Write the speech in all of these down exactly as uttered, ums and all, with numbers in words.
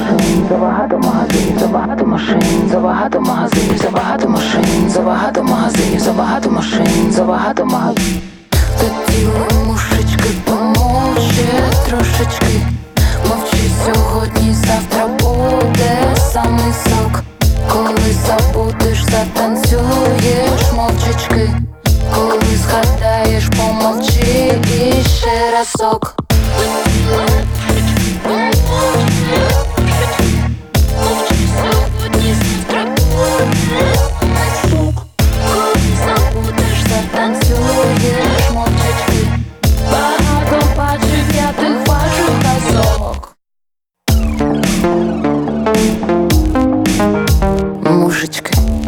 машин, забагато магазинів, забагато машин, забагато магазинів, забагато машин, забагато магазинів, забагато машин, забагато магазинів. Хотіли мушечки, помовчи трошечки. Мовчи сьогодні, завтра буде самий сок. Коли забудеш, затанцюєш мовчачки. Коли згадаєш, помовчи і ще разок. Мовчи сьогодні, завтра буде сок. Коли забудеш, затанцюєш мовчачки. Багато бачив я тих ваших казок. Мушечки.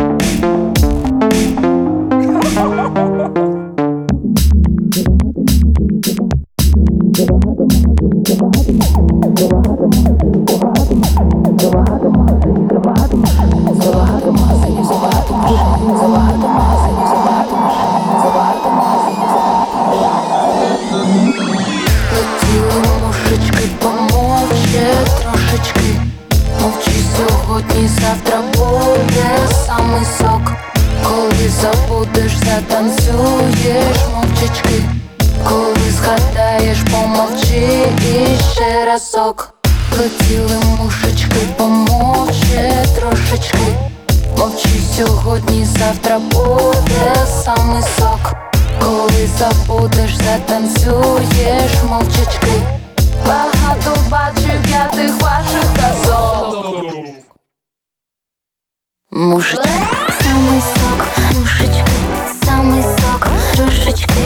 Завтра буде самий сок. Коли забудеш, затанцюєш мовчачки. Коли згадаєш, помовчи і ще разок. Летіли мушечки, помовчи трошечки. Мовчи сьогодні, завтра буде самий сок. Коли забудеш, затанцюєш мовчачки. Багато бачив я тих ваших казок. Мушечки, самий сок, мушечки, самий сок, трошечки.